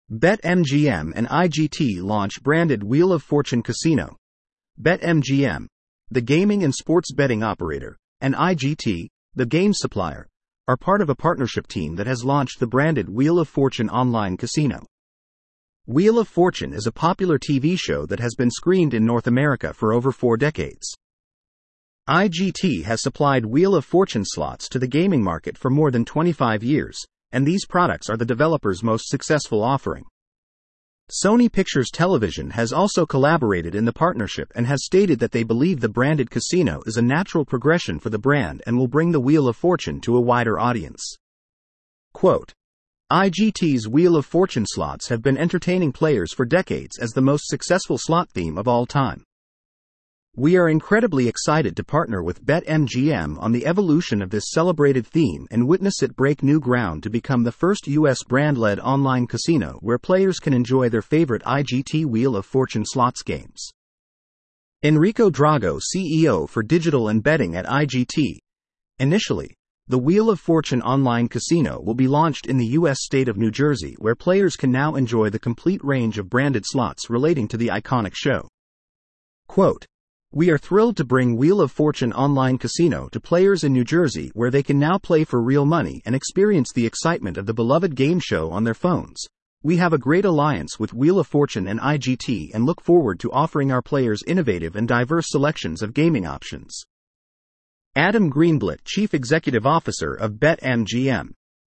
BetMGM and IGT launch branded Wheel of Fortune Casino. BetMGM, the gaming and sports betting operator, and IGT, the game supplier, are part of a partnership team that has launched the branded Wheel of Fortune online casino. Wheel of Fortune is a popular TV show that has been screened in North America for over 4 decades. IGT has supplied Wheel of Fortune slots to the gaming market for more than 25 years, and these products are the developer's most successful offering. Sony Pictures Television has also collaborated in the partnership and has stated that they believe the branded casino is a natural progression for the brand and will bring the Wheel of Fortune to a wider audience. Quote, IGT's Wheel of Fortune slots have been entertaining players for decades as the most successful slot theme of all time. We are incredibly excited to partner with BetMGM on the evolution of this celebrated theme and witness it break new ground to become the first U.S. brand-led online casino where players can enjoy their favorite IGT Wheel of Fortune slots games. Enrico Drago, CEO for Digital and Betting at IGT. Initially, the Wheel of Fortune online casino will be launched in the U.S. state of New Jersey, where players can now enjoy the complete range of branded slots relating to the iconic show. Quote, we are thrilled to bring Wheel of Fortune online casino to players in New Jersey, where they can now play for real money and experience the excitement of the beloved game show on their phones. We have a great alliance with Wheel of Fortune and IGT and look forward to offering our players innovative and diverse selections of gaming options. Adam Greenblatt, Chief Executive Officer of BetMGM.